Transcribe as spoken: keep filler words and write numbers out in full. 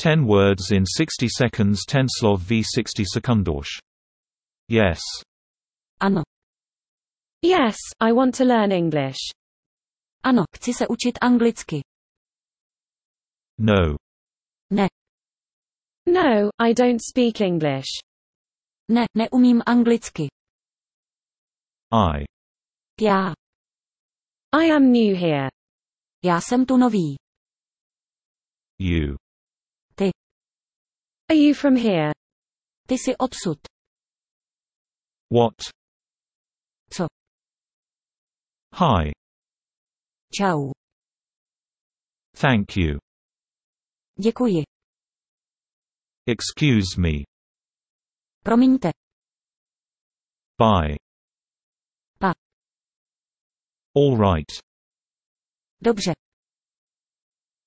ten words in sixty seconds. ten slov v sixty sekundosh. Yes. Ano. Yes, I want to learn English. Ano, chci se učit anglicky. No. Ne. No, I don't speak English. Ne, neumím anglicky. I. Já. I am new here. Já jsem tu nový. You. Ty. Are you from here? Ty jsi odsud. What? Co? Hi. Čau. Thank you. Děkuji. Excuse me. Promiňte. Bye. Pa. All right. Dobře.